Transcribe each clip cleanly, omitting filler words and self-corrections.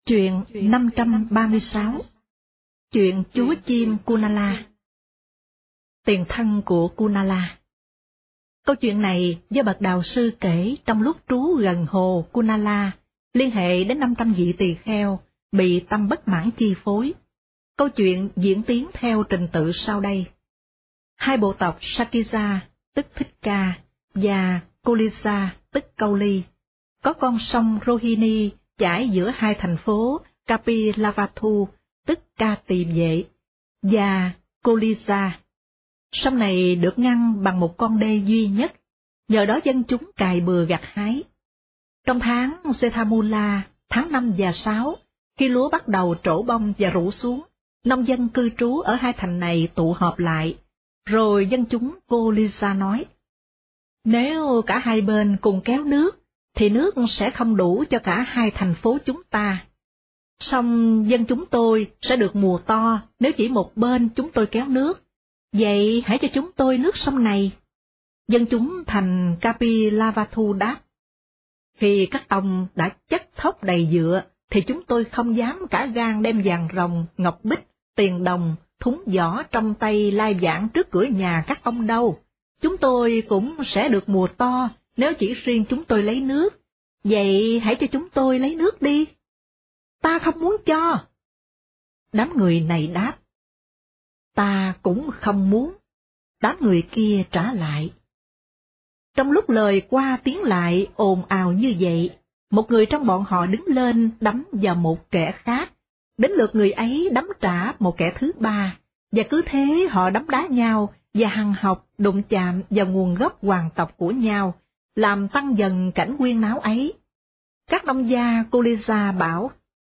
Truyện 536. Chuyện chúa chim Kunala. Tiền thân của Kunala. Câu chuyện này do bậc đạo sư kể trong lúc trú gần hồ Kunala, liên hệ đến 500 vị tỳ kheo bị tâm bất mãn chi phối. Câu chuyện diễn tiến theo trình tự sau đây. Hai bộ tộc Sakija, tức Thích Ca, và Kolisa, tức Câu Ly, có con sông Rohini chảy giữa hai thành phố Kapilavatthu, tức Ca Tỳ Vệ, và Kolisa. Sông này được ngăn bằng một con đê duy nhất, nhờ đó dân chúng cày bừa gặt hái. Trong tháng Sethamula, tháng 5 và 6, khi lúa bắt đầu trổ bông và rủ xuống, nông dân cư trú ở hai thành này tụ họp lại, rồi dân chúng Kolisa nói: nếu cả hai bên cùng kéo nước, thì nước sẽ không đủ cho cả hai thành phố chúng ta. Song dân chúng tôi sẽ được mùa to nếu chỉ một bên chúng tôi kéo nước. Vậy hãy cho chúng tôi nước sông này. Dân chúng thành Kapilavatthu đáp: khi các ông đã chất thóc đầy dựa, thì chúng tôi không dám cả gan đem vàng ròng, ngọc bích, tiền đồng, thúng vỏ trong tay lai vãng trước cửa nhà các ông đâu. Chúng tôi cũng sẽ được mùa to nếu chỉ riêng chúng tôi lấy nước. Vậy hãy cho chúng tôi lấy nước đi. Ta không muốn cho. Đám người này đáp: ta cũng không muốn. Đám người kia trả lại. Trong lúc lời qua tiếng lại ồn ào như vậy, một người trong bọn họ đứng lên đấm vào một kẻ khác, đến lượt người ấy đấm trả một kẻ thứ ba, và cứ thế họ đấm đá nhau và hằn học đụng chạm vào nguồn gốc hoàng tộc của nhau, làm tăng dần cảnh huyên náo ấy. Các nông gia Kolisa bảo: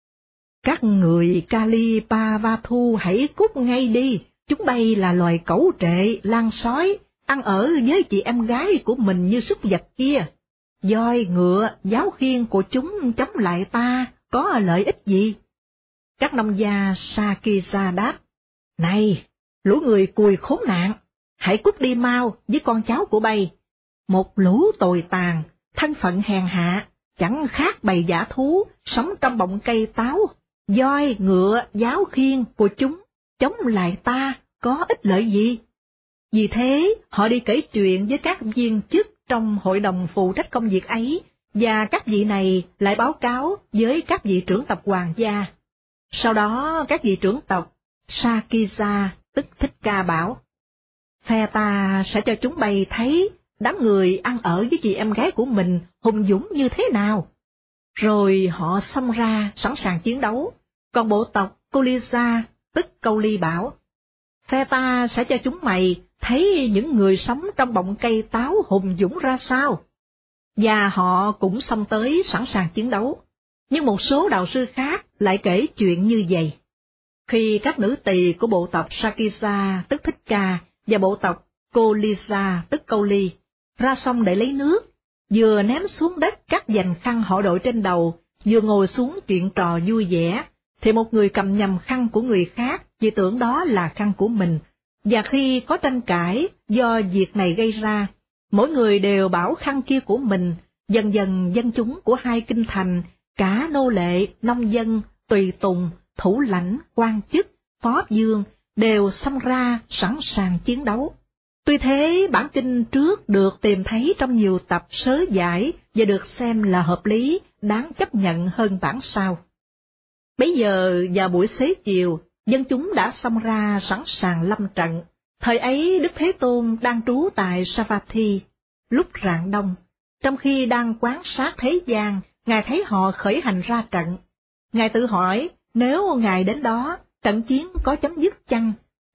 các người Kalipavathu hãy cút ngay đi, chúng bay là loài cẩu trệ, lan sói, ăn ở với chị em gái của mình như súc vật kia. Voi, ngựa, giáo khiên của chúng chống lại ta, có lợi ích gì? Các nông gia Sakija đáp: này, lũ người cùi khốn nạn, hãy cút đi mau với con cháu của bay. Một lũ tồi tàn, thân phận hèn hạ, chẳng khác bầy dã thú, sống trong bọng cây táo. Voi, ngựa, giáo khiên của chúng chống lại ta, có ích lợi gì? Vì thế, họ đi kể chuyện với các viên chức trong hội đồng phụ trách công việc ấy, và các vị này lại báo cáo với các vị trưởng tộc hoàng gia. Sau đó, các vị trưởng tộc Sakija, tức Thích Ca bảo: phe ta sẽ cho chúng bay thấy đám người ăn ở với chị em gái của mình hùng dũng như thế nào. Rồi họ xông ra sẵn sàng chiến đấu. Còn bộ tộc Kolisa, tức Câu Ly bảo: phe ta sẽ cho chúng mày thấy những người sống trong bọng cây táo hùng dũng ra sao. Và họ cũng xông tới sẵn sàng chiến đấu. Nhưng một số đạo sư khác lại kể chuyện như vậy. Khi các nữ tỳ của bộ tộc Sakisa, tức Thích Ca, và bộ tộc Kolisa, tức Câu Ly, ra sông để lấy nước, vừa ném xuống đất các dành khăn họ đội trên đầu, vừa ngồi xuống chuyện trò vui vẻ, thì một người cầm nhầm khăn của người khác vì tưởng đó là khăn của mình, và khi có tranh cãi do việc này gây ra, mỗi người đều bảo khăn kia của mình. Dần dần dân chúng của hai kinh thành, cả nô lệ, nông dân, tùy tùng, thủ lãnh, quan chức, phó vương đều xông ra sẵn sàng chiến đấu. Tuy thế, bản kinh trước được tìm thấy trong nhiều tập sớ giải và được xem là hợp lý, đáng chấp nhận hơn bản sau. Bấy giờ vào buổi xế chiều, dân chúng đã xông ra sẵn sàng lâm trận. Thời ấy Đức Thế Tôn đang trú tại Savatthi. Lúc rạng đông, trong khi đang quan sát thế gian, Ngài thấy họ khởi hành ra trận. Ngài tự hỏi nếu Ngài đến đó, trận chiến có chấm dứt chăng?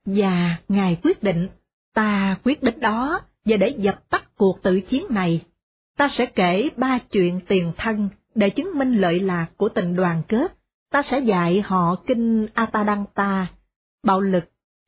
Và Ngài quyết định: ta quyết đến đó, và để dập tắt cuộc tử chiến này, ta sẽ kể 3 chuyện tiền thân để chứng minh lợi lạc của tình đoàn kết. Ta sẽ dạy họ kinh Atadanta, bạo lực,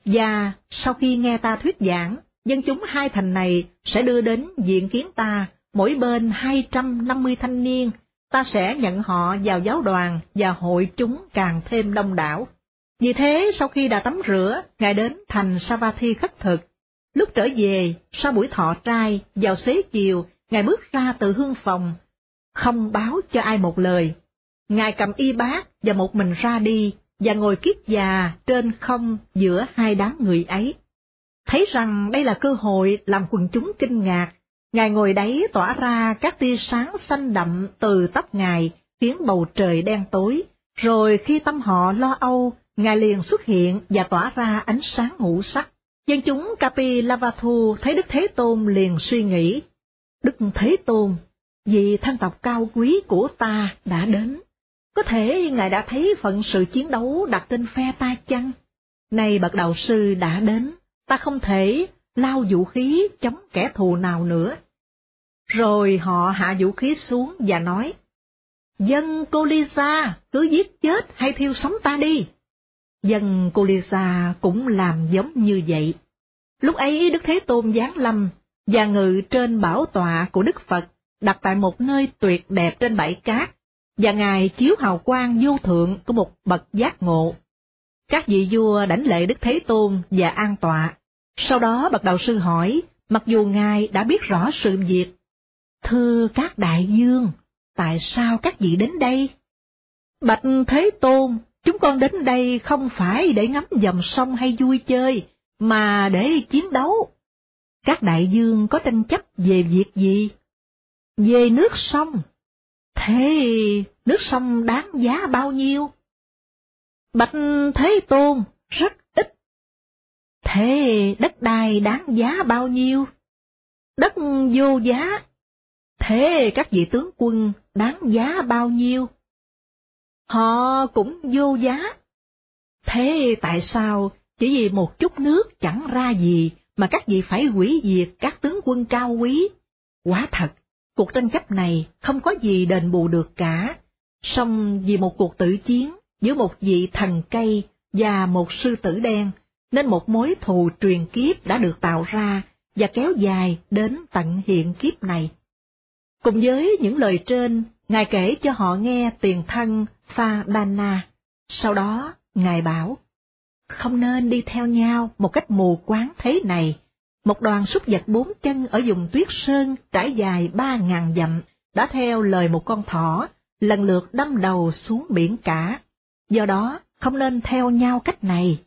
và sau khi nghe ta thuyết giảng, dân chúng hai thành này sẽ đưa đến diện kiến ta, mỗi bên 250 thanh niên. Ta sẽ nhận họ vào giáo đoàn và hội chúng càng thêm đông đảo. Vì thế, sau khi đã tắm rửa, Ngài đến thành Savatthi khất thực. Lúc trở về, sau buổi thọ trai, vào xế chiều, Ngài bước ra từ hương phòng, không báo cho ai một lời. Ngài cầm y bát và một mình ra đi, và ngồi kiết già trên không giữa hai đám người ấy. Thấy rằng đây là cơ hội làm quần chúng kinh ngạc, Ngài ngồi đấy tỏa ra các tia sáng xanh đậm từ tóc Ngài, khiến bầu trời đen tối, rồi khi tâm họ lo âu, Ngài liền xuất hiện và tỏa ra ánh sáng ngũ sắc. Dân chúng Kapilavatthu thấy Đức Thế Tôn liền suy nghĩ, Đức Thế Tôn, vị thân tộc cao quý của ta đã đến. Có thể Ngài đã thấy phận sự chiến đấu đặt trên phe ta chăng? Nay bậc đạo sư đã đến, ta không thể lao vũ khí chống kẻ thù nào nữa. Rồi họ hạ vũ khí xuống và nói, dân Kolisa cứ giết chết hay thiêu sống ta đi. Dân Kolisa cũng làm giống như vậy. Lúc ấy Đức Thế Tôn giáng lâm và ngự trên bảo tọa của Đức Phật, đặt tại một nơi tuyệt đẹp trên bãi cát, và Ngài chiếu hào quang vô thượng của một bậc giác ngộ. Các vị vua đảnh lễ Đức Thế Tôn và an tọa. Sau đó bậc đạo sư hỏi, mặc dù Ngài đã biết rõ sự việc, thưa các đại vương, tại sao các vị đến đây? Bạch Thế Tôn, chúng con đến đây không phải để ngắm dòng sông hay vui chơi, mà để chiến đấu. Các đại vương có tranh chấp về việc gì? Về nước sông. Thế nước sông đáng giá bao nhiêu? Bạch Thế Tôn, rất ít. Thế đất đai đáng giá bao nhiêu? Đất vô giá. Thế các vị tướng quân đáng giá bao nhiêu? Họ cũng vô giá. Thế tại sao chỉ vì một chút nước chẳng ra gì mà các vị phải hủy diệt các tướng quân cao quý? Quả thật, cuộc tranh chấp này không có gì đền bù được cả, song vì một cuộc tử chiến giữa một vị thần cây và một sư tử đen, nên một mối thù truyền kiếp đã được tạo ra và kéo dài đến tận hiện kiếp này. Cùng với những lời trên, Ngài kể cho họ nghe tiền thân Phadana. Sau đó, Ngài bảo, không nên đi theo nhau một cách mù quáng thế này. Một đoàn súc vật 4 chân ở vùng Tuyết Sơn trải dài 3.000 dặm đã theo lời một con thỏ, lần lượt đâm đầu xuống biển cả. Do đó, không nên theo nhau cách này.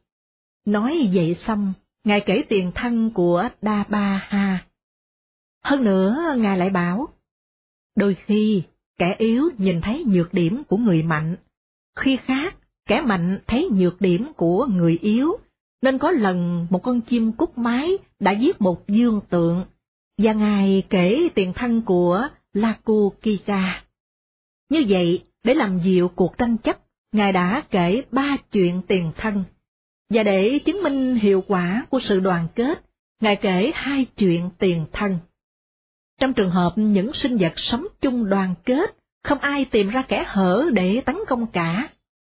Nói vậy xong, Ngài kể tiền thân của Dabaha. Hơn nữa, Ngài lại bảo, đôi khi, kẻ yếu nhìn thấy nhược điểm của người mạnh, khi khác, kẻ mạnh thấy nhược điểm của người yếu, nên có lần một con chim cút mái đã giết một dương tượng, và Ngài kể tiền thân của Lakukika. Như vậy, để làm dịu cuộc tranh chấp, Ngài đã kể 3 chuyện tiền thân, và để chứng minh hiệu quả của sự đoàn kết, Ngài kể 2 chuyện tiền thân. Trong trường hợp những sinh vật sống chung đoàn kết, không ai tìm ra kẻ hở để tấn công cả.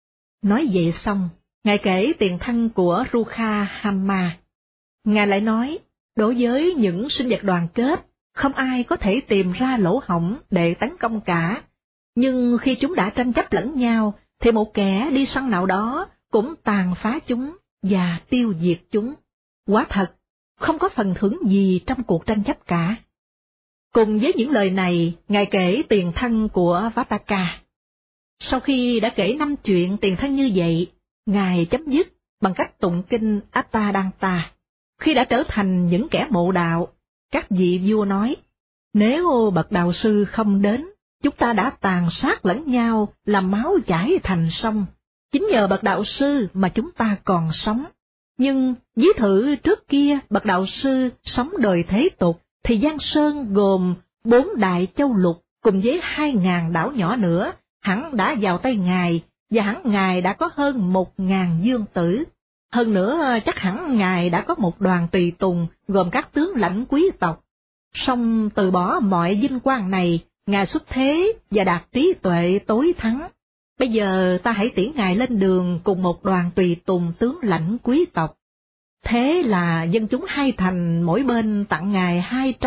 Nói vậy xong, Ngài kể tiền thân của Rukha Hamma. Ngài lại nói, đối với những sinh vật đoàn kết, không ai có thể tìm ra lỗ hổng để tấn công cả. Nhưng khi chúng đã tranh chấp lẫn nhau, thì một kẻ đi săn nào đó cũng tàn phá chúng và tiêu diệt chúng. Quả thật, không có phần thưởng gì trong cuộc tranh chấp cả. Cùng với những lời này, Ngài kể tiền thân của Vataka. Sau khi đã kể 5 chuyện tiền thân như vậy, Ngài chấm dứt bằng cách tụng kinh Attadanta. Khi đã trở thành những kẻ mộ đạo, các vị vua nói, nếu bậc đạo sư không đến, chúng ta đã tàn sát lẫn nhau, làm máu chảy thành sông. Chính nhờ bậc đạo sư mà chúng ta còn sống. Nhưng ví thử trước kia bậc đạo sư sống đời thế tục, thì Giang Sơn gồm 4 đại châu lục cùng với 2.000 đảo nhỏ nữa, hẳn đã vào tay Ngài, và hẳn Ngài đã có hơn 1.000 dương tử. Hơn nữa chắc hẳn Ngài đã có một đoàn tùy tùng gồm các tướng lãnh quý tộc. Song từ bỏ mọi vinh quang này, Ngài xuất thế và đạt trí tuệ tối thắng. Bây giờ ta hãy tiễn Ngài lên đường cùng một đoàn tùy tùng tướng lãnh quý tộc. Thế là dân chúng hai thành mỗi bên tặng Ngài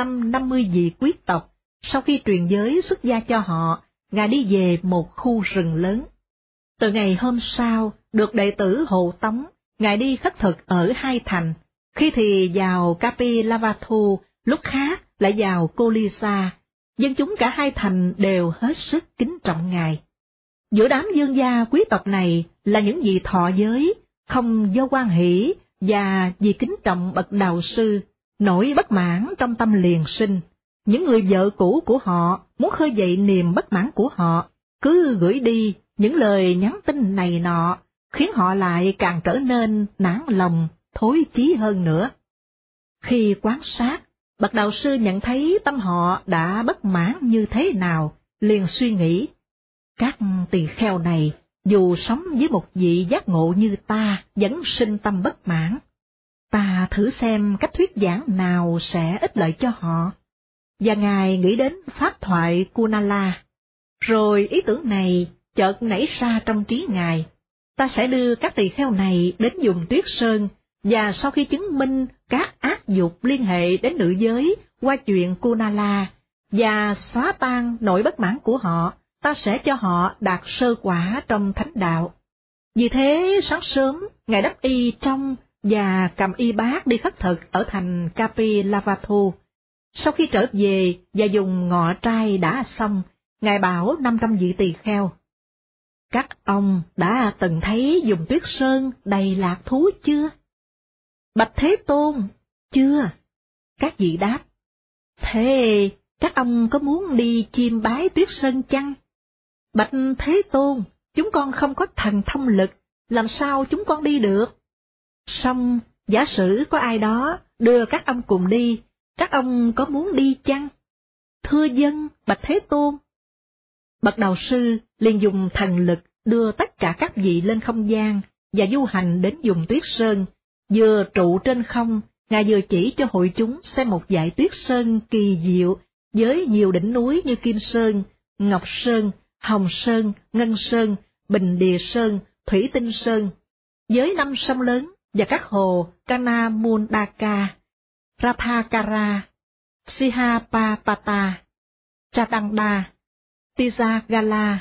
250 vị quý tộc. Sau khi truyền giới xuất gia cho họ, Ngài đi về một khu rừng lớn. Từ ngày hôm sau, được đệ tử hộ tống, Ngài đi khất thực ở hai thành, khi thì vào Kapilavatthu, lúc khác lại vào Kolisa. Dân chúng cả hai thành đều hết sức kính trọng Ngài. Giữa đám dương gia quý tộc này là những vị thọ giới, không do hoan hỷ và vì kính trọng bậc đạo sư, nỗi bất mãn trong tâm liền sinh. Những người vợ cũ của họ muốn khơi dậy niềm bất mãn của họ, cứ gửi đi những lời nhắn tin này nọ, khiến họ lại càng trở nên nản lòng, thối chí hơn nữa. Khi quan sát, bậc đạo sư nhận thấy tâm họ đã bất mãn như thế nào, liền suy nghĩ, các tỳ kheo này, dù sống với một vị giác ngộ như ta, vẫn sinh tâm bất mãn. Ta thử xem cách thuyết giảng nào sẽ ích lợi cho họ. Và Ngài nghĩ đến pháp thoại Kunala. Rồi ý tưởng này chợt nảy ra trong trí Ngài. Ta sẽ đưa các tỳ kheo này đến vùng Tuyết Sơn, và sau khi chứng minh các ác dục liên hệ đến nữ giới qua chuyện Kunala, và xóa tan nỗi bất mãn của họ, ta sẽ cho họ đạt sơ quả trong thánh đạo. Vì thế sáng sớm, Ngài đắp y trong và cầm y bát đi khất thực ở thành Kapilavatthu. Sau khi trở về và dùng ngọ trai đã xong, Ngài bảo 500 vị tỳ kheo: các ông đã từng thấy vùng Tuyết Sơn đầy lạc thú chưa? Bạch Thế Tôn, chưa. Các vị đáp: thế các ông có muốn đi chiêm bái Tuyết Sơn chăng? Bạch Thế Tôn, chúng con không có thần thông lực, làm sao chúng con đi được? Song giả sử có ai đó đưa các ông cùng đi, các ông có muốn đi chăng? Thưa vâng, bạch Thế Tôn. Bậc đạo sư liền dùng thần lực đưa tất cả các vị lên không gian và du hành đến vùng Tuyết Sơn. Vừa trụ trên không, Ngài vừa chỉ cho hội chúng xem một dải Tuyết Sơn kỳ diệu với nhiều đỉnh núi như Kim Sơn, Ngọc Sơn, Hồng Sơn, Ngân Sơn, Bình Đìa Sơn, Thủy Tinh Sơn, với 5 sông lớn và các hồ Kanamundaka, Rathakara, Sihapapata, Chatanda, Tijagala,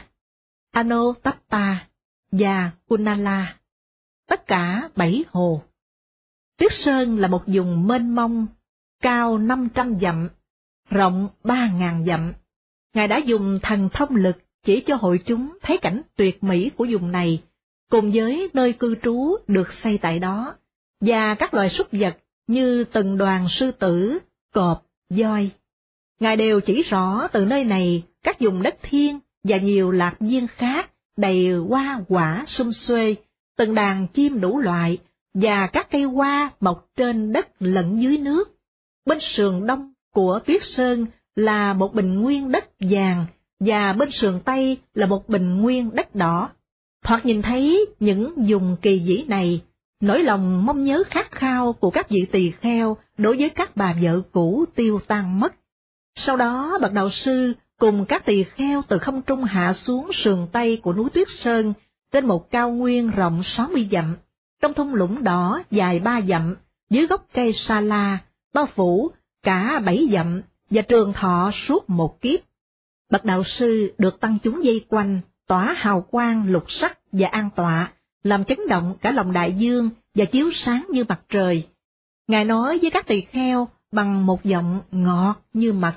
Anotatta và Kunala, tất cả 7 hồ. Tuyết Sơn là một vùng mênh mông, cao 500 dặm, rộng 3.000 dặm. Ngài đã dùng thần thông lực chỉ cho hội chúng thấy cảnh tuyệt mỹ của vùng này, cùng với nơi cư trú được xây tại đó, và các loài súc vật như từng đoàn sư tử, cọp, voi. Ngài đều chỉ rõ từ nơi này các vùng đất thiên và nhiều lạc viên khác đầy hoa quả sum xuê, từng đàn chim đủ loại, và các cây hoa mọc trên đất lẫn dưới nước. Bên sườn đông của Tuyết Sơn là một bình nguyên đất vàng, và bên sườn tây là một bình nguyên đất đỏ. Thoạt nhìn thấy những vùng kỳ vĩ này, nỗi lòng mong nhớ khát khao của các vị tỳ kheo đối với các bà vợ cũ tiêu tan mất. Sau đó bậc đạo sư cùng các tỳ kheo từ không trung hạ xuống sườn tây của núi Tuyết Sơn, trên một cao nguyên rộng 60 dặm, trong thung lũng đỏ dài 3 dặm, dưới gốc cây sa la, bao phủ cả 7 dặm và trường thọ suốt một kiếp. Bậc đạo sư được tăng chúng vây quanh, tỏa hào quang lục sắc và an tọa, làm chấn động cả lòng đại dương và chiếu sáng như mặt trời. Ngài nói với các tỳ kheo bằng một giọng ngọt như mật: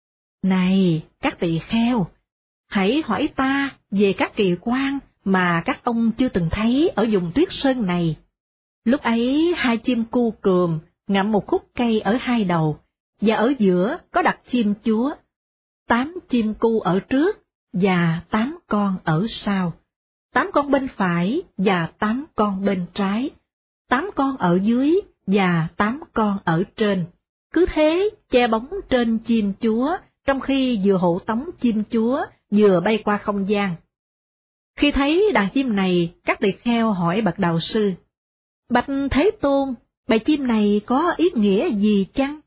này các tỳ kheo, hãy hỏi ta về các kỳ quan mà các ông chưa từng thấy ở vùng Tuyết Sơn này. Lúc ấy 2 chim cu cườm ngậm một khúc cây ở 2 đầu, và ở giữa có đặt chim chúa. 8 chim cu ở trước và 8 con ở sau. 8 con bên phải và 8 con bên trái. 8 con ở dưới và 8 con ở trên. Cứ thế che bóng trên chim chúa, trong khi vừa hộ tống chim chúa vừa bay qua không gian. Khi thấy đàn chim này, các tỳ kheo hỏi bậc đạo sư: bạch Thế Tôn, bầy chim này có ý nghĩa gì chăng?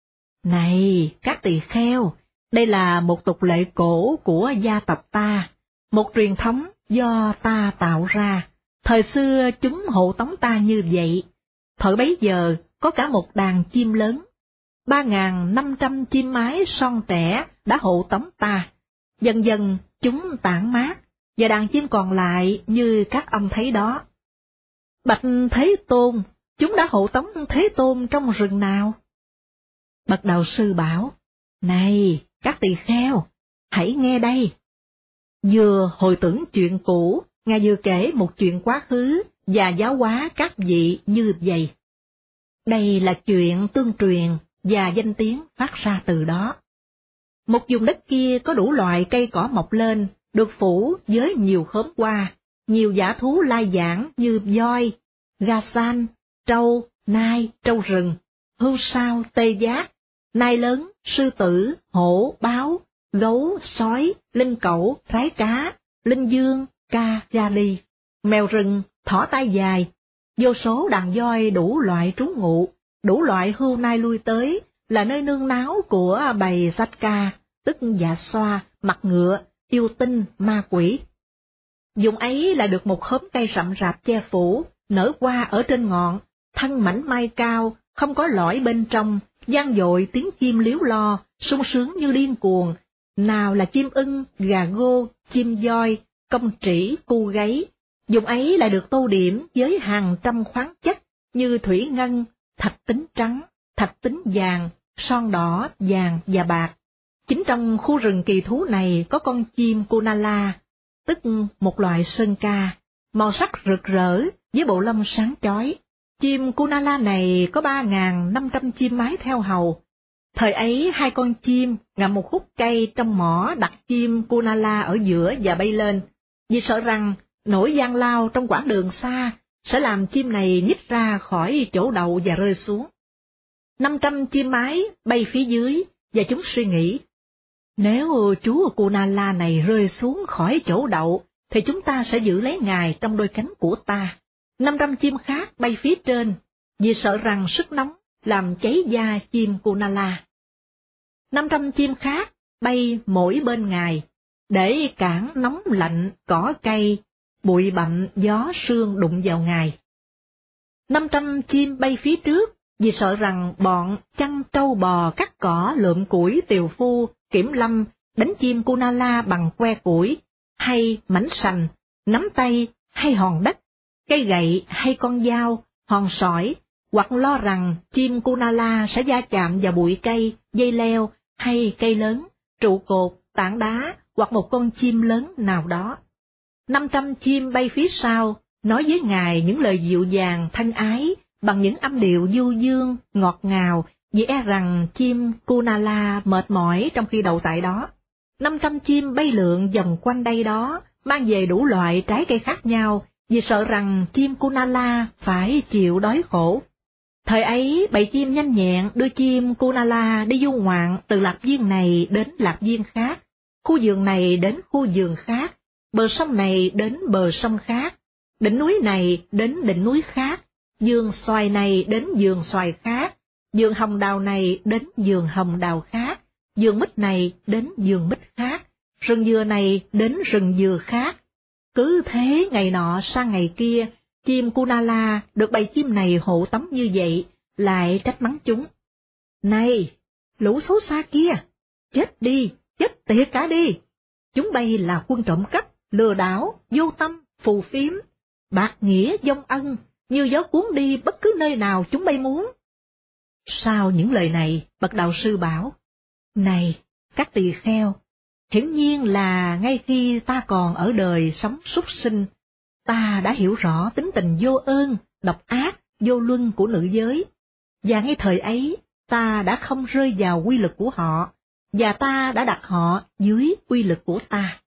Này các tỳ kheo, đây là một tục lệ cổ của gia tộc ta, một truyền thống do ta tạo ra. Thời xưa chúng hộ tống ta như vậy. Thời bấy giờ có cả một đàn chim lớn, 3.500 chim mái son trẻ đã hộ tống ta. Dần dần chúng tản mát, và đàn chim còn lại như các ông thấy đó. Bạch Thế Tôn, chúng đã hộ tống Thế Tôn trong rừng nào? Bậc đạo sư bảo: này các tỳ kheo, hãy nghe đây. Vừa hồi tưởng chuyện cũ, Ngài vừa kể một chuyện quá khứ và giáo hóa các vị như vậy. Đây là chuyện tương truyền và danh tiếng phát ra từ đó. Một vùng đất kia có đủ loại cây cỏ mọc lên, được phủ với nhiều khóm hoa, nhiều dã thú lai vãng như voi, gà san, trâu, nai, trâu rừng, hươu sao, tê giác, nai lớn, sư tử, hổ, báo, gấu, sói, linh cẩu, rái cá, linh dương, ca, ga ly, mèo rừng, thỏ tai dài, vô số đàn voi đủ loại trú ngụ, đủ loại hươu nai lui tới, là nơi nương náu của bầy Satka, tức dạ xoa, mặt ngựa, yêu tinh, ma quỷ. Vùng ấy là được một khóm cây rậm rạp che phủ, nở hoa ở trên ngọn, thân mảnh mai cao, không có lõi bên trong, vang dội tiếng chim líu lo, sung sướng như điên cuồng, nào là chim ưng, gà gô, chim voi, công trĩ, cu gáy. Vùng ấy lại được tô điểm với hàng trăm khoáng chất như thủy ngân, thạch tính trắng, thạch tính vàng, son đỏ, vàng và bạc. Chính trong khu rừng kỳ thú này có con chim Kunala, tức một loại sơn ca, màu sắc rực rỡ với bộ lông sáng chói. Chim Kunala này có 3.500 chim mái theo hầu. Thời ấy hai con chim ngậm một khúc cây trong mỏ đặt chim Kunala ở giữa và bay lên, vì sợ rằng nỗi gian lao trong quãng đường xa sẽ làm chim này nhích ra khỏi chỗ đậu và rơi xuống. 500 chim mái bay phía dưới và chúng suy nghĩ, nếu chú Kunala này rơi xuống khỏi chỗ đậu thì chúng ta sẽ giữ lấy ngài trong đôi cánh của ta. 500 chim khác bay phía trên vì sợ rằng sức nóng làm cháy da chim Kunala. 500 chim khác bay mỗi bên ngài để cản nóng lạnh cỏ cây, bụi bặm gió sương đụng vào ngài. 500 chim bay phía trước vì sợ rằng bọn chăn trâu bò cắt cỏ lượm củi tiều phu, kiểm lâm đánh chim Kunala bằng que củi, hay mảnh sành, nắm tay hay hòn đất, cây gậy hay con dao, hòn sỏi, hoặc lo rằng chim Kunala sẽ va chạm vào bụi cây, dây leo hay cây lớn, trụ cột, tảng đá hoặc một con chim lớn nào đó. 500 chim bay phía sau nói với ngài những lời dịu dàng thân ái bằng những âm điệu du dương, ngọt ngào, vì e rằng chim Kunala mệt mỏi trong khi đậu tại đó. 500 chim bay lượn vòng quanh đây đó, mang về đủ loại trái cây khác nhau, vì sợ rằng chim Kunala phải chịu đói khổ. Thời ấy, bầy chim nhanh nhẹn đưa chim Kunala đi du ngoạn từ lạc viên này đến lạc viên khác, khu vườn này đến khu vườn khác, bờ sông này đến bờ sông khác, đỉnh núi này đến đỉnh núi khác, vườn xoài này đến vườn xoài khác, vườn hồng đào này đến vườn hồng đào khác, vườn mít này đến vườn mít khác, rừng dừa này đến rừng dừa khác. Cứ thế ngày nọ sang ngày kia, chim Kunala được bầy chim này hộ tống như vậy, lại trách mắng chúng. Này, lũ xấu xa kia, chết đi, chết tiệt cả đi! Chúng bay là quân trộm cắp, lừa đảo, vô tâm, phù phiếm, bạc nghĩa vong ân, như gió cuốn đi bất cứ nơi nào chúng bay muốn. Sau những lời này, bậc đạo sư bảo, này, các tỳ kheo, hiển nhiên là ngay khi ta còn ở đời sống súc sinh, ta đã hiểu rõ tính tình vô ơn, độc ác, vô luân của nữ giới, và ngay thời ấy ta đã không rơi vào quy lực của họ, và ta đã đặt họ dưới quy lực của ta.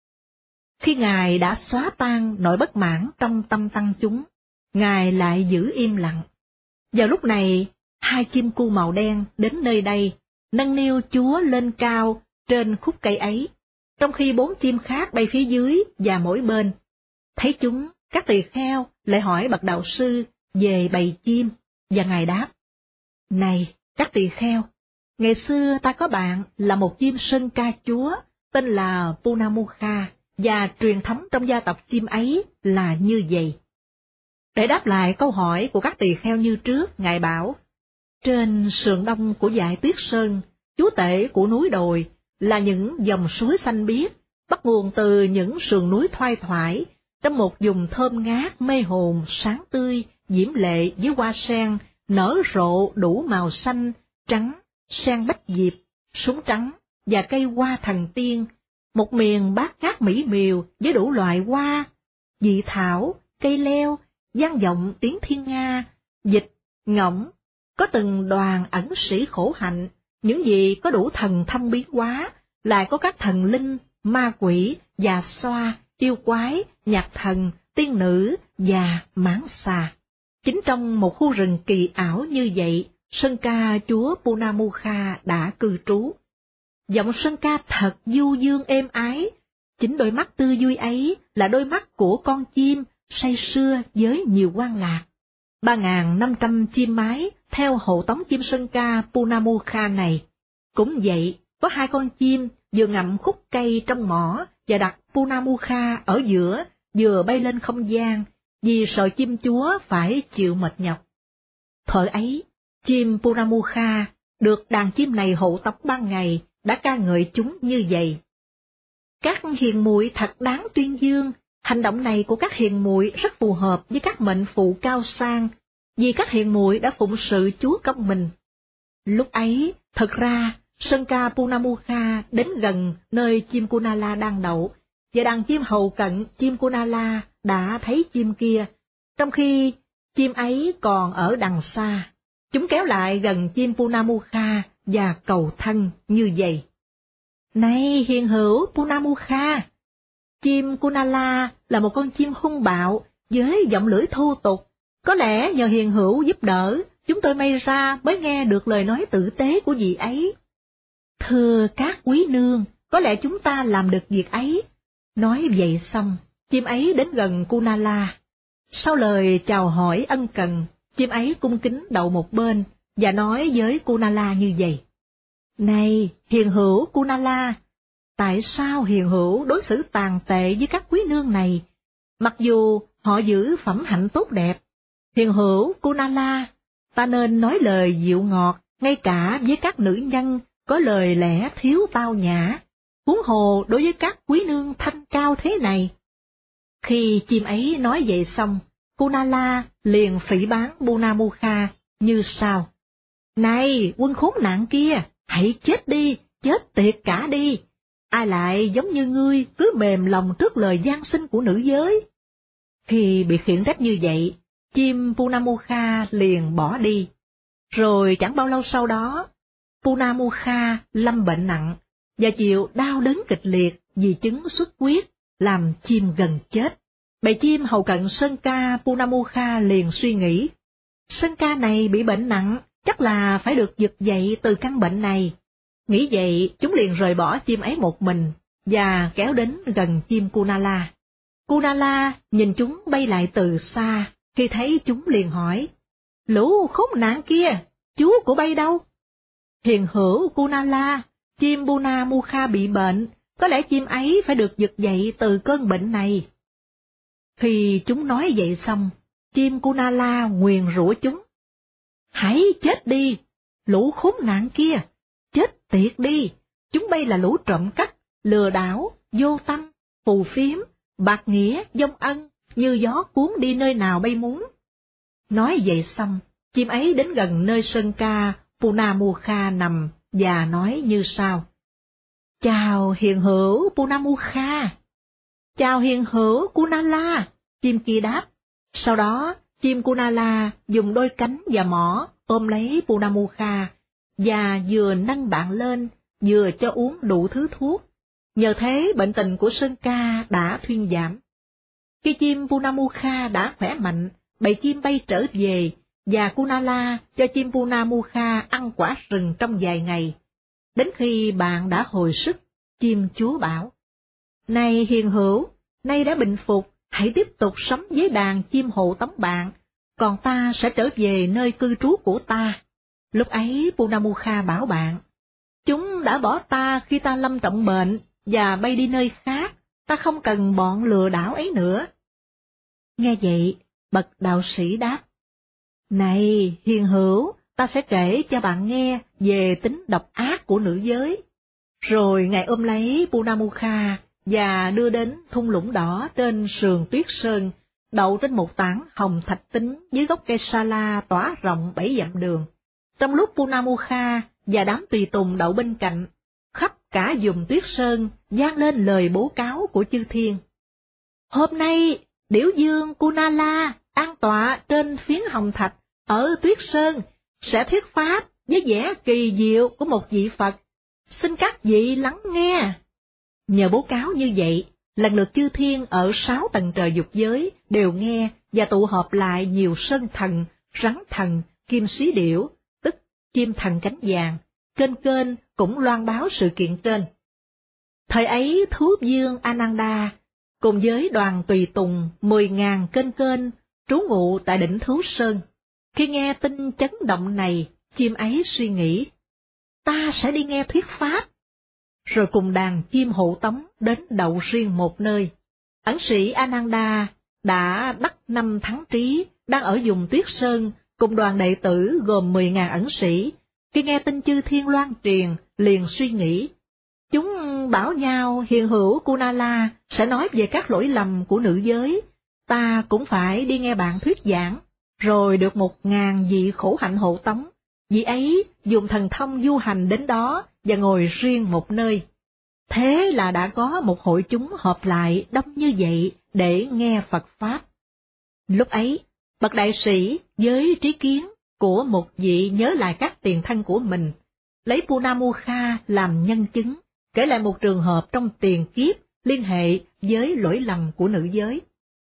Khi Ngài đã xóa tan nỗi bất mãn trong tâm tăng chúng, Ngài lại giữ im lặng. Vào lúc này, hai chim cu màu đen đến nơi đây, nâng niu Chúa lên cao trên khúc cây ấy, trong khi 4 chim khác bay phía dưới và mỗi bên. Thấy chúng, các tỳ kheo lại hỏi bậc đạo sư về bầy chim, và Ngài đáp, này, các tỳ kheo, ngày xưa ta có bạn là một chim sơn ca chúa, tên là Punamukha, và truyền thống trong gia tộc chim ấy là như vậy. Để đáp lại câu hỏi của các tỳ kheo như trước, Ngài bảo, trên sườn đông của dải Tuyết Sơn, chúa tể của núi đồi, là những dòng suối xanh biếc, bắt nguồn từ những sườn núi thoai thoải, trong một vùng thơm ngát mê hồn, sáng tươi, diễm lệ với hoa sen, nở rộ đủ màu xanh, trắng, sen bách diệp, súng trắng và cây hoa thần tiên, một miền bát ngát mỹ miều với đủ loại hoa, dị thảo, cây leo, vang vọng tiếng thiên nga, dịch, ngỗng, có từng đoàn ẩn sĩ khổ hạnh, những gì có đủ thần thông biến hóa, lại có các thần linh, ma quỷ, già xoa, yêu quái, nhạc thần, tiên nữ và mãng xà. Chính trong một khu rừng kỳ ảo như vậy, sơn ca chúa Punamukha đã cư trú. Giọng sơn ca thật du dương êm ái, chính đôi mắt tươi vui ấy là đôi mắt của con chim say sưa với nhiều quan lạc. 3.500 chim mái theo hộ tống chim sơn ca Punamukha này. Cũng vậy, có 2 con chim vừa ngậm khúc cây trong mỏ và đặt Punamukha ở giữa, vừa bay lên không gian, vì sợ chim chúa phải chịu mệt nhọc. Thời ấy, chim Punamukha được đàn chim này hộ tống ban ngày đã ca ngợi chúng như vậy. Các hiền muội thật đáng tuyên dương, hành động này của các hiền muội rất phù hợp với các mệnh phụ cao sang, vì các hiền muội đã phụng sự chúa công mình. Lúc ấy, thật ra, sơn ca Punamukha đến gần nơi chim Kunala đang đậu, và đàn chim hầu cận chim Kunala đã thấy chim kia, trong khi chim ấy còn ở đằng xa. Chúng kéo lại gần chim Punamukha và cầu thân như vậy. Này hiền hữu Punamukha! Chim Kunala là một con chim hung bạo, với giọng lưỡi thô tục. Có lẽ nhờ hiền hữu giúp đỡ, chúng tôi may ra mới nghe được lời nói tử tế của vị ấy. Thưa các quý nương, có lẽ chúng ta làm được việc ấy. Nói vậy xong, chim ấy đến gần Kunala. Sau lời chào hỏi ân cần, chim ấy cung kính đậu một bên và nói với Kunala như vậy. Này, hiền hữu Kunala, tại sao hiền hữu đối xử tàn tệ với các quý nương này, mặc dù họ giữ phẩm hạnh tốt đẹp? Hiền hữu Kunala, ta nên nói lời dịu ngọt, ngay cả với các nữ nhân có lời lẽ thiếu tao nhã, huống hồ đối với các quý nương thanh cao thế này. Khi chim ấy nói vậy xong, Kunala liền phỉ báng Punamukha như sau. Này, quân khốn nạn kia, hãy chết đi, chết tiệt cả đi. Ai lại giống như ngươi cứ mềm lòng trước lời van xin của nữ giới? Khi bị khiển trách như vậy, chim Punamukha liền bỏ đi. Rồi chẳng bao lâu sau đó, Punamukha lâm bệnh nặng và chịu đau đớn kịch liệt vì chứng xuất huyết, làm chim gần chết. Bầy chim hầu cận sơn ca Punamukha liền suy nghĩ, sơn ca này bị bệnh nặng, chắc là phải được vực dậy từ căn bệnh này. Nghĩ vậy, chúng liền rời bỏ chim ấy một mình, và kéo đến gần chim Kunala. Kunala nhìn chúng bay lại từ xa, khi thấy chúng liền hỏi, lũ khốn nạn kia, chú của bay đâu? Hiền hữu Kunala, chim Punamukha bị bệnh, có lẽ chim ấy phải được vực dậy từ cơn bệnh này. Khi chúng nói vậy xong, chim Kunala nguyền rủa chúng. Hãy chết đi, lũ khốn nạn kia, chết tiệt đi, chúng bay là lũ trộm cắp, lừa đảo, vô tâm, phù phiếm, bạc nghĩa, vong ân, như gió cuốn đi nơi nào bay muốn. Nói vậy xong, chim ấy đến gần nơi sơn ca Punamukha nằm và nói như sau. Chào hiền hữu Punamukha. Chào hiền hữu Kunala, chim kia đáp. Sau đó, chim Kunala dùng đôi cánh và mỏ ôm lấy Punamukha và vừa nâng bạn lên, vừa cho uống đủ thứ thuốc. Nhờ thế bệnh tình của sơn ca đã thuyên giảm. Khi chim Punamukha đã khỏe mạnh, bầy chim bay trở về, và Kunala cho chim Punamukha ăn quả rừng trong vài ngày. Đến khi bạn đã hồi sức, chim chúa bảo, này hiền hữu, nay đã bình phục, hãy tiếp tục sống với đàn chim hộ tống bạn, còn ta sẽ trở về nơi cư trú của ta. Lúc ấy Punamukha bảo bạn, chúng đã bỏ ta khi ta lâm trọng bệnh, và bay đi nơi khác, ta không cần bọn lừa đảo ấy nữa. Nghe vậy, bậc đạo sĩ đáp, này hiền hữu, ta sẽ kể cho bạn nghe về tính độc ác của nữ giới. Rồi ngài ôm lấy Punamukha và đưa đến thung lũng đỏ trên sườn tuyết sơn, đậu trên một tảng hồng thạch tính dưới gốc cây sa la tỏa rộng 7 dặm đường. Trong lúc Punamukha và đám tùy tùng đậu bên cạnh, khắp cả vùng Tuyết Sơn vang lên lời bố cáo của chư thiên. Hôm nay, Điểu Dương Kunala an tọa trên phiến hồng thạch ở Tuyết Sơn sẽ thuyết pháp với vẻ kỳ diệu của một vị Phật. Xin các vị lắng nghe. Nhờ bố cáo như vậy, lần lượt chư thiên ở 6 tầng trời dục giới đều nghe và tụ họp lại nhiều sơn thần, rắn thần, kim xí điểu, tức chim thần cánh vàng. Kênh kênh cũng loan báo sự kiện trên. Thời ấy Thú Vương Ananda cùng với đoàn tùy tùng 10.000 kênh kênh trú ngụ tại đỉnh Thú Sơn. Khi nghe tin chấn động này, chim ấy suy nghĩ, ta sẽ đi nghe thuyết pháp. Rồi cùng đàn chim hộ tống đến đậu riêng một nơi. Ẩn sĩ Ananda đã đắc 5 tháng trí, đang ở vùng Tuyết Sơn, cùng đoàn đệ tử gồm 10.000 ẩn sĩ. Khi nghe tin chư thiên loan truyền, liền suy nghĩ. Chúng bảo nhau hiền hữu Kunala sẽ nói về các lỗi lầm của nữ giới, ta cũng phải đi nghe bạn thuyết giảng, rồi được 1.000 vị khổ hạnh hộ tống. Vị ấy dùng thần thông du hành đến đó và ngồi riêng một nơi. Thế là đã có một hội chúng họp lại đông như vậy để nghe Phật Pháp. Lúc ấy, bậc đại sĩ với trí kiến của một vị nhớ lại các tiền thân của mình, lấy Punamukha làm nhân chứng, kể lại một trường hợp trong tiền kiếp liên hệ với lỗi lầm của nữ giới.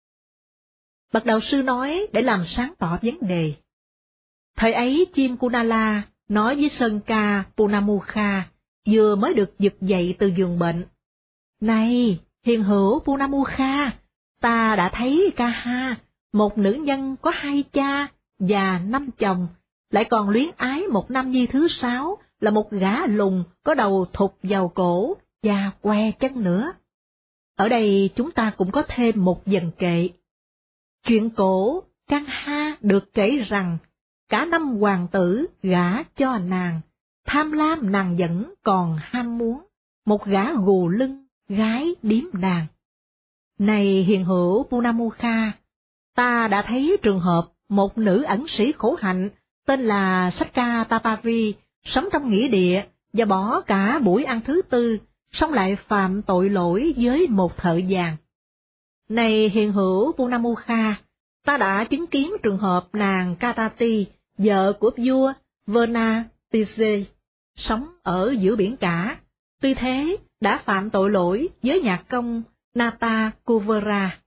Bậc đạo sư nói để làm sáng tỏ vấn đề. Thời ấy chim Kunala nói với sơn ca Punamukha, vừa mới được giật dậy từ giường bệnh. Này, hiền hữu Punamukha, ta đã thấy Kaha, một nữ nhân có 2 cha và 5 chồng, lại còn luyến ái một nam nhi thứ 6 là một gã lùn có đầu thụt vào cổ và què chân nữa. Ở đây chúng ta cũng có thêm một dần kệ. Chuyện cổ Kanha được kể rằng, cả 5 hoàng tử gả cho nàng, tham lam nàng vẫn còn ham muốn, một gã gù lưng, gái điếm đàn. Này hiền hữu Punamukha, ta đã thấy trường hợp một nữ ẩn sĩ khổ hạnh tên là Sakka Tapavi sống trong nghĩa địa và bỏ cả buổi ăn thứ tư, xong lại phạm tội lỗi với một thợ vàng. Này hiền hữu Punamukha, ta đã chứng kiến trường hợp nàng Katati, vợ của vua Vernatise, sống ở giữa biển cả, tuy thế đã phạm tội lỗi với nhạc công Nata Kuvera.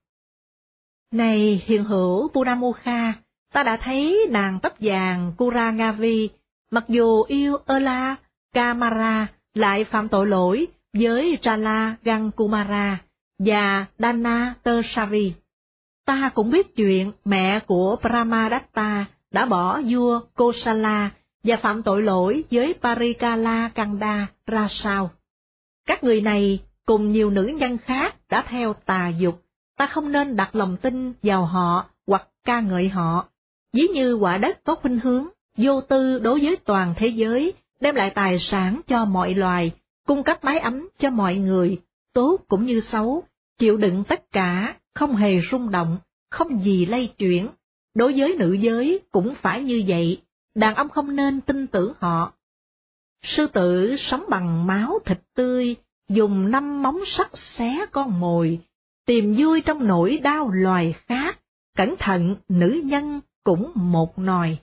Này hiền hữu Punamukha, ta đã thấy nàng tóc vàng Kurangavi, mặc dù yêu Ela Kamara, lại phạm tội lỗi với Chala Gankumara và Dana Tersavi. Ta cũng biết chuyện mẹ của Brahmadatta đã bỏ vua Kosala và phạm tội lỗi với Parikala Kanda ra sao. Các người này cùng nhiều nữ nhân khác đã theo tà dục, ta không nên đặt lòng tin vào họ hoặc ca ngợi họ. Ví như quả đất có khuynh hướng vô tư đối với toàn thế giới, đem lại tài sản cho mọi loài, cung cấp mái ấm cho mọi người, tốt cũng như xấu, chịu đựng tất cả, không hề rung động, không gì lay chuyển. Đối với nữ giới cũng phải như vậy, đàn ông không nên tin tưởng họ. Sư tử sống bằng máu thịt tươi, dùng 5 móng sắt xé con mồi, tìm vui trong nỗi đau loài khác, cẩn thận nữ nhân cũng một nòi.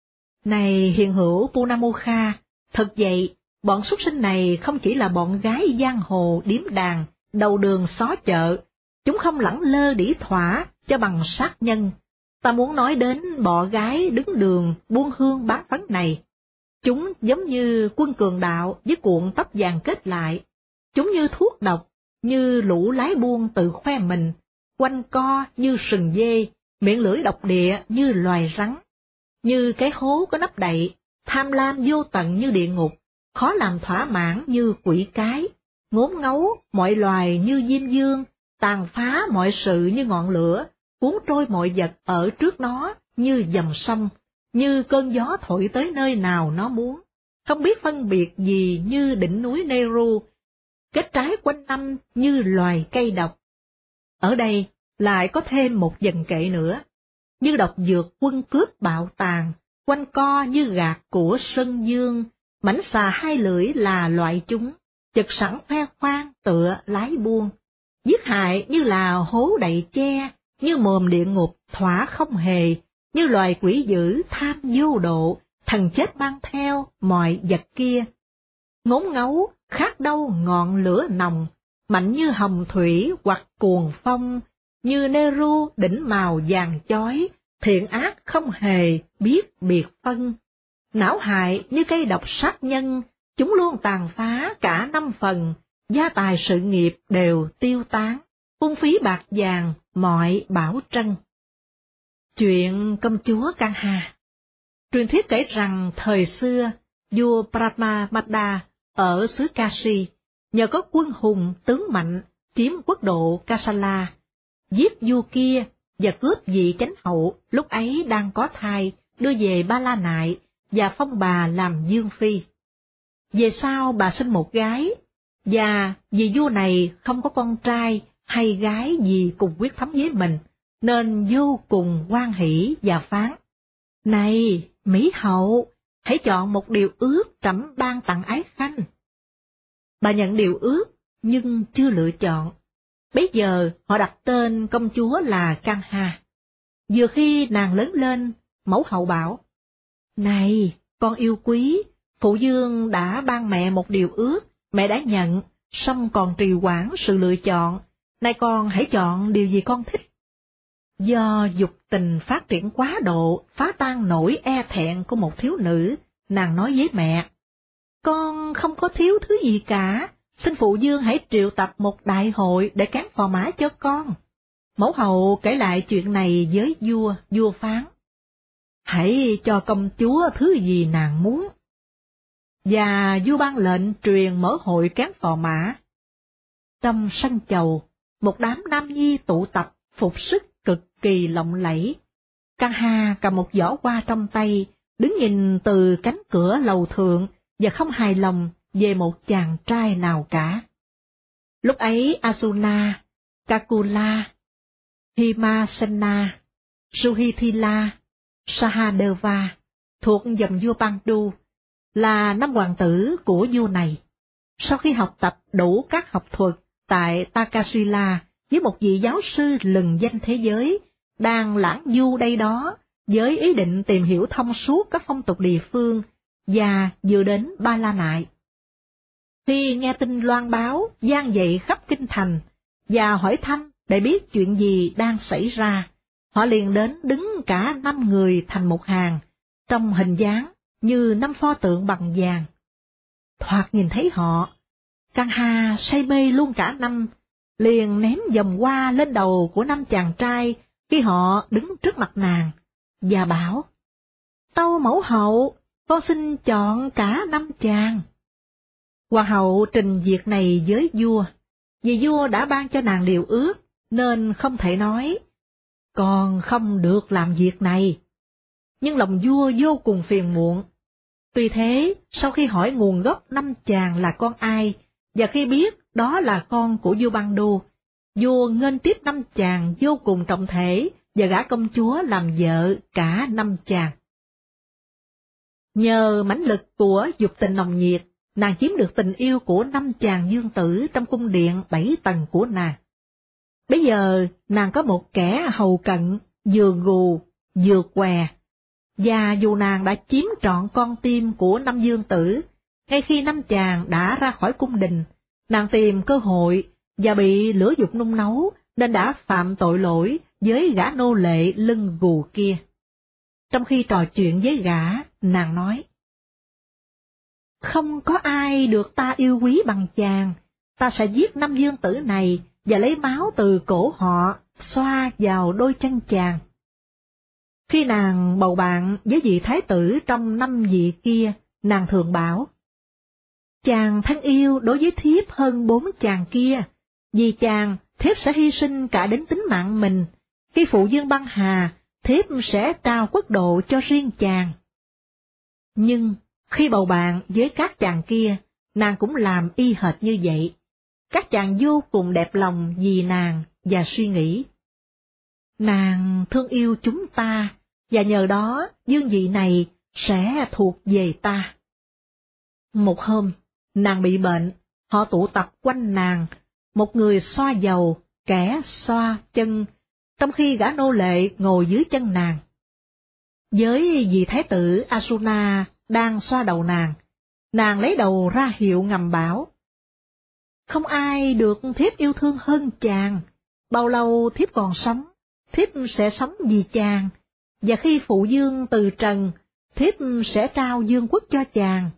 Này hiền hữu Punamukha, thật vậy, bọn súc sinh này không chỉ là bọn gái giang hồ điếm đàn, đầu đường xó chợ, chúng không lẳng lơ đĩ thỏa cho bằng sát nhân. Ta muốn nói đến bọ gái đứng đường buôn hương bán phấn này. Chúng giống như quân cường đạo với cuộn tóc vàng kết lại. Chúng như thuốc độc, như lũ lái buôn tự khoe mình, quanh co như sừng dê, miệng lưỡi độc địa như loài rắn. Như cái hố có nắp đậy, tham lam vô tận như địa ngục, khó làm thỏa mãn như quỷ cái, ngốn ngấu mọi loài như diêm dương, tàn phá mọi sự như ngọn lửa, cuốn trôi mọi vật ở trước nó như dòng sông, như cơn gió thổi tới nơi nào nó muốn, không biết phân biệt gì như đỉnh núi Nehru, kết trái quanh năm như loài cây độc. Ở đây lại có thêm một dần kệ nữa, như độc dược quân cướp bạo tàn, quanh co như gạt của sơn dương, mảnh xà 2 lưỡi là loại chúng, chực sẵn khoe khoang tựa lái buôn, giết hại như là hố đầy che, như mồm địa ngục thỏa không hề, như loài quỷ dữ tham vô độ, thần chết mang theo mọi vật kia. Ngốn ngấu, khát đâu ngọn lửa nồng, mạnh như hồng thủy hoặc cuồng phong, như Nê-ru đỉnh màu vàng chói, thiện ác không hề biết biệt phân. Não hại như cây độc sát nhân, chúng luôn tàn phá cả 5 phần, gia tài sự nghiệp đều tiêu tán, phung phí bạc vàng mọi bảo trân. Chuyện công chúa Kanha. Truyền thuyết kể rằng thời xưa, vua Brahmamanda ở xứ Kashi, nhờ có quân hùng tướng mạnh, chiếm quốc độ Kasala, giết vua kia và cướp vị chánh hậu lúc ấy đang có thai, đưa về Ba La Nại và phong bà làm dương phi. Về sau bà sinh một gái, và vì vua này không có con trai hay gái gì cùng quyết thống với mình, nên vô cùng hoan hỷ và phán: "Này, Mỹ hậu, hãy chọn một điều ước trẫm ban tặng ái khanh." Bà nhận điều ước, nhưng chưa lựa chọn. Bấy giờ họ đặt tên công chúa là Kanha. Vừa khi nàng lớn lên, mẫu hậu bảo: "Này, con yêu quý, phụ vương đã ban mẹ một điều ước, mẹ đã nhận, song còn trì hoãn sự lựa chọn. Nay con hãy chọn điều gì con thích." Do dục tình phát triển quá độ, phá tan nỗi e thẹn của một thiếu nữ, nàng nói với mẹ: "Con không có thiếu thứ gì cả, xin phụ vương hãy triệu tập một đại hội để cán phò mã cho con." Mẫu hậu kể lại chuyện này với vua, vua phán: "Hãy cho công chúa thứ gì nàng muốn." Và vua ban lệnh truyền mở hội cán phò mã. Trong sân chầu, một đám nam nhi tụ tập, phục sức cực kỳ lộng lẫy. Kanha cầm một giỏ hoa trong tay, đứng nhìn từ cánh cửa lầu thượng và không hài lòng về một chàng trai nào cả. Lúc ấy Asuna, Kakula, Himasena, Suhithila, Sahadeva thuộc dòng vua Pandu là 5 hoàng tử của vua này. Sau khi học tập đủ các học thuật tại Takasila với một vị giáo sư lừng danh thế giới, đang lãng du đây đó với ý định tìm hiểu thông suốt các phong tục địa phương, và vừa đến Ba La Nại. Khi nghe tin loan báo vang dậy khắp kinh thành và hỏi thăm để biết chuyện gì đang xảy ra, họ liền đến đứng cả 5 người thành một hàng, trong hình dáng như 5 pho tượng bằng vàng. Thoạt nhìn thấy họ, Kanha say mê luôn cả 5, liền ném vòng hoa lên đầu của 5 chàng trai khi họ đứng trước mặt nàng, và bảo: "Tâu mẫu hậu, con xin chọn cả 5 chàng." Hoàng hậu trình việc này với vua, vì vua đã ban cho nàng điều ước, nên không thể nói: "Con không được làm việc này." Nhưng lòng vua vô cùng phiền muộn. Tuy thế, sau khi hỏi nguồn gốc 5 chàng là con ai, và khi biết đó là con của vua Bandu, vua nghênh tiếp 5 chàng vô cùng trọng thể và gả công chúa làm vợ cả 5 chàng. Nhờ mãnh lực của dục tình nồng nhiệt, nàng chiếm được tình yêu của 5 chàng dương tử trong cung điện 7 tầng của nàng. Bây giờ nàng có một kẻ hầu cận, vừa gù, vừa què, và dù nàng đã chiếm trọn con tim của 5 dương tử, ngay khi 5 chàng đã ra khỏi cung đình, nàng tìm cơ hội và bị lửa dục nung nấu nên đã phạm tội lỗi với gã nô lệ lưng gù kia. Trong khi trò chuyện với gã, nàng nói: "Không có ai được ta yêu quý bằng chàng, ta sẽ giết 5 dương tử này và lấy máu từ cổ họ xoa vào đôi chân chàng." Khi nàng bầu bạn với vị thái tử trong 5 vị kia, nàng thường bảo: "Chàng thân yêu đối với thiếp hơn 4 chàng kia, vì chàng thiếp sẽ hy sinh cả đến tính mạng mình, khi phụ vương băng hà, thiếp sẽ trao quốc độ cho riêng chàng." Nhưng khi bầu bạn với các chàng kia, nàng cũng làm y hệt như vậy. Các chàng vô cùng đẹp lòng vì nàng và suy nghĩ: "Nàng thương yêu chúng ta, và nhờ đó dương vị này sẽ thuộc về ta." Một hôm, nàng bị bệnh, họ tụ tập quanh nàng, một người xoa dầu, kẻ xoa chân, trong khi gã nô lệ ngồi dưới chân nàng. Với vị thái tử Asuna đang xoa đầu nàng lấy đầu ra hiệu ngầm bảo: không ai được thiếp yêu thương hơn chàng, bao lâu thiếp còn sống, thiếp sẽ sống vì chàng, và khi phụ dương từ trần, thiếp sẽ trao dương quốc cho chàng.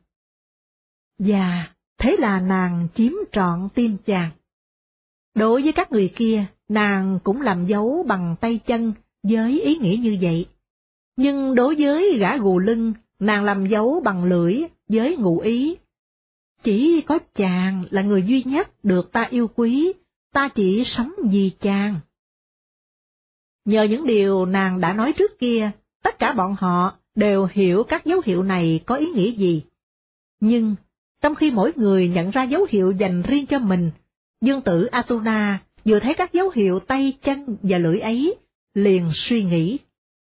Và thế là nàng chiếm trọn tim chàng. Đối với các người kia, nàng cũng làm dấu bằng tay chân với ý nghĩa như vậy. Nhưng đối với gã gù lưng, nàng làm dấu bằng lưỡi với ngụ ý: chỉ có chàng là người duy nhất được ta yêu quý, ta chỉ sống vì chàng. Nhờ những điều nàng đã nói trước kia, tất cả bọn họ đều hiểu các dấu hiệu này có ý nghĩa gì. Nhưng, trong khi mỗi người nhận ra dấu hiệu dành riêng cho mình, dương tử Asuna vừa thấy các dấu hiệu tay chân và lưỡi ấy, liền suy nghĩ: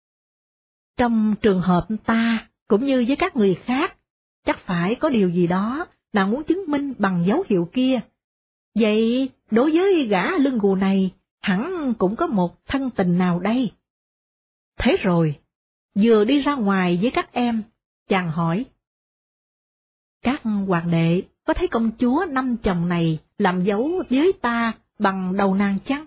trong trường hợp ta, cũng như với các người khác, chắc phải có điều gì đó nàng muốn chứng minh bằng dấu hiệu kia. Vậy, đối với gã lưng gù này, hẳn cũng có một thân tình nào đây. Thế rồi, vừa đi ra ngoài với các em, chàng hỏi: các hoàng đệ có thấy công chúa năm chồng này làm dấu với ta bằng đầu nàng chăng?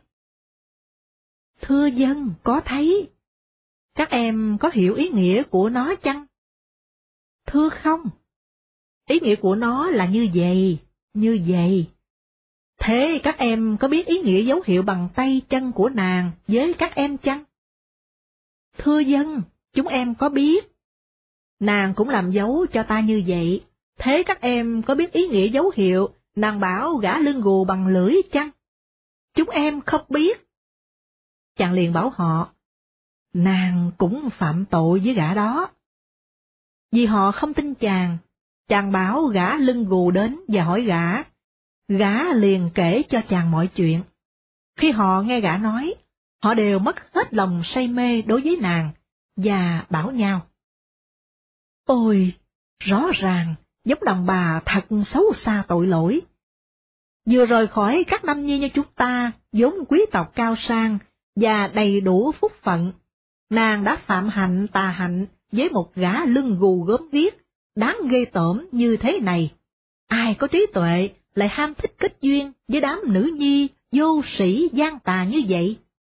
Thưa dân, có thấy. Các em có hiểu ý nghĩa của nó chăng? Thưa không. Ý nghĩa của nó là như vậy, như vậy. Thế các em có biết ý nghĩa dấu hiệu bằng tay chân của nàng với các em chăng? Thưa dân, chúng em có biết. Nàng cũng làm dấu cho ta như vậy. Thế các em có biết ý nghĩa dấu hiệu nàng bảo gã lưng gù bằng lưỡi chăng? Chúng em không biết. Chàng liền bảo họ: nàng cũng phạm tội với gã đó. Vì họ không tin chàng bảo gã lưng gù đến và hỏi gã liền kể cho chàng mọi chuyện. Khi họ nghe gã nói, họ đều mất hết lòng say mê đối với nàng, và bảo nhau: ôi, rõ ràng, giống đàn bà thật xấu xa tội lỗi. Vừa rời khỏi các nam nhi như chúng ta, vốn quý tộc cao sang và đầy đủ phúc phận, nàng đã phạm hạnh tà hạnh với một gã lưng gù gớm ghiếc, đáng ghê tởm như thế này. Ai có trí tuệ lại ham thích kết duyên với đám nữ nhi vô sĩ gian tà như vậy?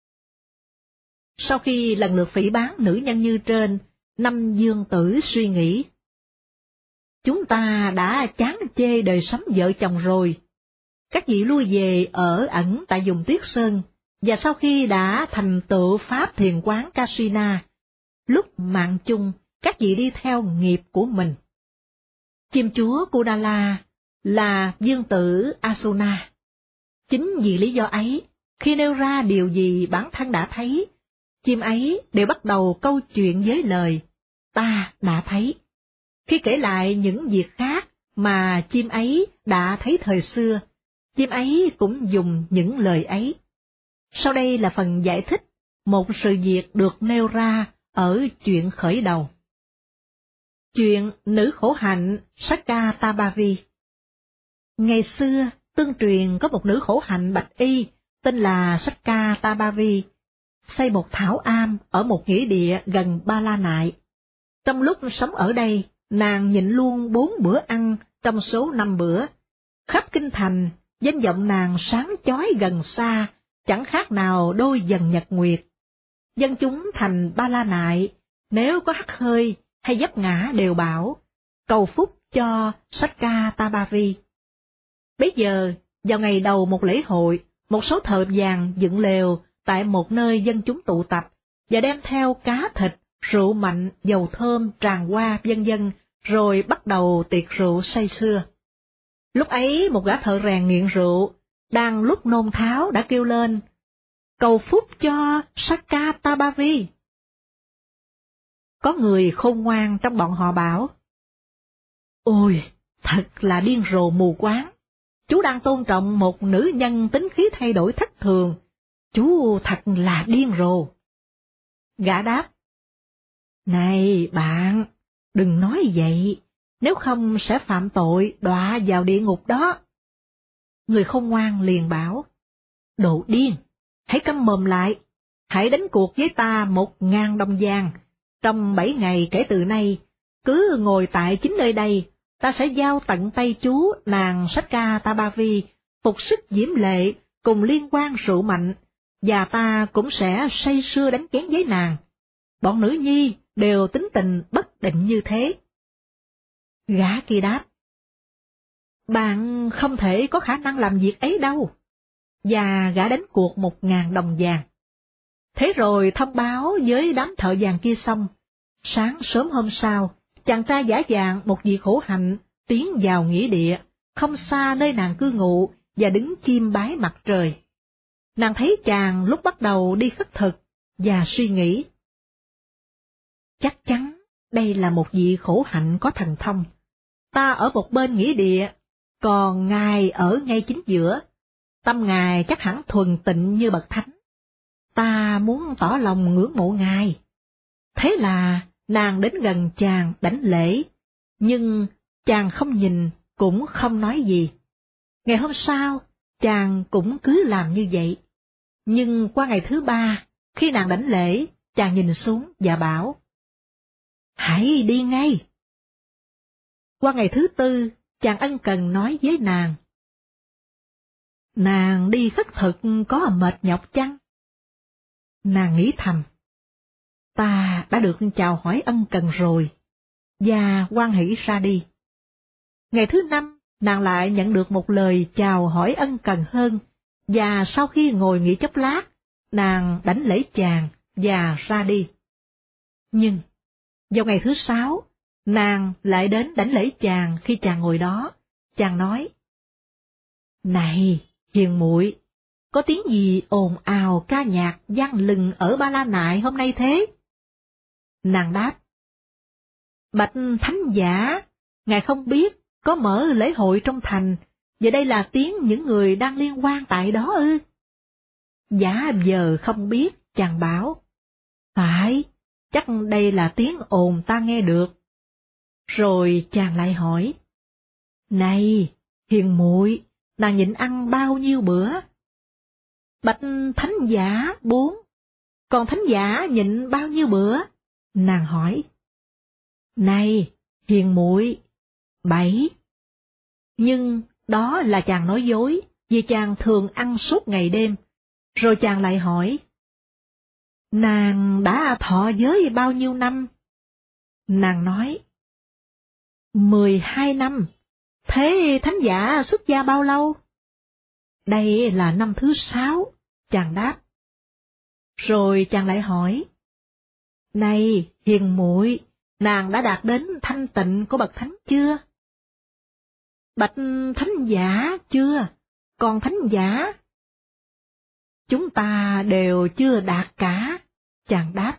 Sau khi lần lượt phỉ báng nữ nhân như trên, năm dương tử suy nghĩ: chúng ta đã chán chê đời sống vợ chồng rồi. Các vị lui về ở ẩn tại vùng Tuyết Sơn, và sau khi đã thành tựu pháp thiền quán Kasina, lúc mạng chung, các vị đi theo nghiệp của mình. Chim chúa Kunala là dương tử Asuna. Chính vì lý do ấy, khi nêu ra điều gì bản thân đã thấy, chim ấy đều bắt đầu câu chuyện với lời ta đã thấy. Khi kể lại những việc khác mà chim ấy đã thấy thời xưa, chim ấy cũng dùng những lời ấy. Sau đây là phần giải thích một sự việc được nêu ra ở chuyện khởi đầu. Chuyện nữ khổ hạnh Sakatabavi. Ngày xưa, tương truyền có một nữ khổ hạnh bạch y tên là Sakatabavi, xây một thảo am ở một nghĩa địa gần Ba La Nại. Trong lúc sống ở đây, nàng nhịn luôn 4 bữa ăn trong số 5 bữa. Khắp kinh thành, danh vọng nàng sáng chói gần xa, chẳng khác nào đôi dần nhật nguyệt. Dân chúng thành Ba La Nại, nếu có hắt hơi hay vấp ngã đều bảo cầu phúc cho Sakatabavi. Bấy giờ, vào ngày đầu một lễ hội, một số thợ vàng dựng lều tại một nơi dân chúng tụ tập, và đem theo cá thịt, rượu mạnh, dầu thơm, tràng hoa, vân vân, rồi bắt đầu tiệc rượu say sưa. Lúc ấy một gã thợ rèn nghiện rượu, đang lúc nôn tháo đã kêu lên: cầu phúc cho Sakatabavi. Có người khôn ngoan trong bọn họ bảo: ôi, thật là điên rồ mù quáng. Chú đang tôn trọng một nữ nhân tính khí thay đổi thất thường. Chú thật là điên rồ. Gã đáp: này bạn, đừng nói vậy, nếu không sẽ phạm tội đọa vào địa ngục đó. Người khôn ngoan liền bảo, đồ điên, hãy câm mồm lại, hãy đánh cuộc với ta 1.000 đồng vàng, trong 7 ngày kể từ nay, cứ ngồi tại chính nơi đây, ta sẽ giao tận tay chú nàng Sakka Tabavi, phục sức diễm lệ, cùng liên quan rượu mạnh, và ta cũng sẽ say sưa đánh chén với nàng. Bọn nữ nhi đều tính tình bất định như thế. Gã kia đáp, bạn không thể có khả năng làm việc ấy đâu, và gã đánh cuộc 1.000 đồng vàng. Thế rồi thông báo với đám thợ vàng kia xong, sáng sớm hôm sau, chàng trai giả dạng một vị khổ hạnh tiến vào nghĩa địa, không xa nơi nàng cư ngụ, và đứng chiêm bái mặt trời. Nàng thấy chàng lúc bắt đầu đi khất thực, và suy nghĩ, chắc chắn đây là một vị khổ hạnh có thần thông. Ta ở một bên nghĩa địa, còn ngài ở ngay chính giữa. Tâm ngài chắc hẳn thuần tịnh như bậc thánh. Ta muốn tỏ lòng ngưỡng mộ ngài. Thế là nàng đến gần chàng đảnh lễ, nhưng chàng không nhìn cũng không nói gì. Ngày hôm sau, chàng cũng cứ làm như vậy. Nhưng qua ngày thứ 3, khi nàng đảnh lễ, chàng nhìn xuống và bảo, hãy đi ngay. Qua ngày thứ 4, chàng ân cần nói với nàng, nàng đi khất thực có mệt nhọc chăng? Nàng nghĩ thầm, ta đã được chào hỏi ân cần rồi, và hoan hỷ ra đi. Ngày thứ 5, nàng lại nhận được một lời chào hỏi ân cần hơn, và sau khi ngồi nghỉ chốc lát, nàng đảnh lễ chàng và ra đi. Nhưng, vào ngày thứ 6, nàng lại đến đảnh lễ chàng khi chàng ngồi đó. Chàng nói, này, hiền muội, có tiếng gì ồn ào ca nhạc vang lừng ở Ba La Nại hôm nay thế? Nàng đáp, bạch thánh giả, ngài không biết có mở lễ hội trong thành, và đây là tiếng những người đang liên quan tại đó ư? Giả giờ không biết, chàng bảo, phải, chắc đây là tiếng ồn ta nghe được. Rồi chàng lại hỏi, này, hiền muội, nàng nhịn ăn bao nhiêu bữa? Bạch thánh giả 4, còn thánh giả nhịn bao nhiêu bữa? Nàng hỏi. Này, hiền muội, 7. Nhưng đó là chàng nói dối, vì chàng thường ăn suốt ngày đêm. Rồi chàng lại hỏi, nàng đã thọ giới bao nhiêu năm? Nàng nói, 12 năm. Thế thánh giả xuất gia bao lâu? Đây là năm thứ 6, chàng đáp. Rồi chàng lại hỏi, này hiền muội, nàng đã đạt đến thanh tịnh của bậc thánh chưa? Bạch thánh giả chưa, còn thánh giả? Chúng ta đều chưa đạt cả, chàng đáp.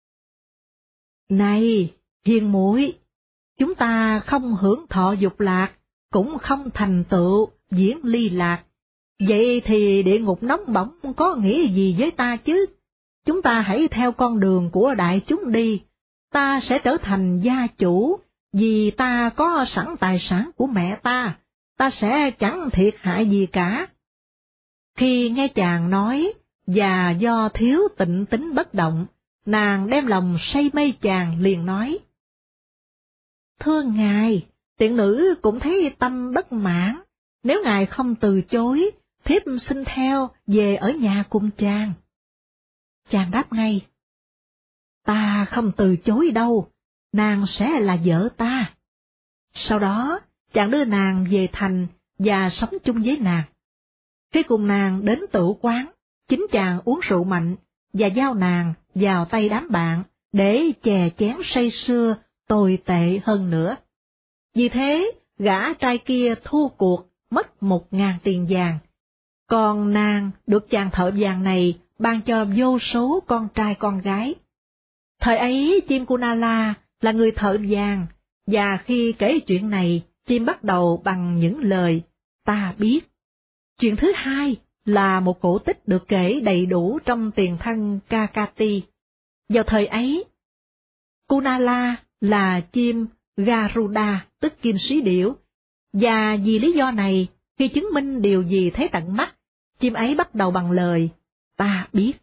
Này hiền muội, chúng ta không hưởng thọ dục lạc, cũng không thành tựu diễn ly lạc. Vậy thì địa ngục nóng bỏng có nghĩa gì với ta chứ? Chúng ta hãy theo con đường của đại chúng đi, ta sẽ trở thành gia chủ, vì ta có sẵn tài sản của mẹ ta sẽ chẳng thiệt hại gì cả. Khi nghe chàng nói, và do thiếu tịnh tính bất động, nàng đem lòng say mê chàng liền nói. Thưa ngài, tiện nữ cũng thấy tâm bất mãn, nếu ngài không từ chối, thiếp xin theo về ở nhà cùng chàng. Chàng đáp ngay, ta không từ chối đâu, nàng sẽ là vợ ta. Sau đó, chàng đưa nàng về thành và sống chung với nàng. Khi cùng nàng đến tửu quán, chính chàng uống rượu mạnh và giao nàng vào tay đám bạn để chè chén say sưa tồi tệ hơn nữa. Vì thế, gã trai kia thua cuộc mất 1.000 tiền vàng, còn nàng được chàng thợ vàng này ban cho vô số con trai con gái. Thời ấy chim Kunala là người thợ vàng, và khi kể chuyện này, chim bắt đầu bằng những lời ta biết. Chuyện thứ hai là một cổ tích được kể đầy đủ trong tiền thân Kakati. Vào thời ấy, Kunala là chim Garuda, tức kim sĩ điểu, và vì lý do này Khi chứng minh điều gì thấy tận mắt, chim ấy bắt đầu bằng lời, ta biết.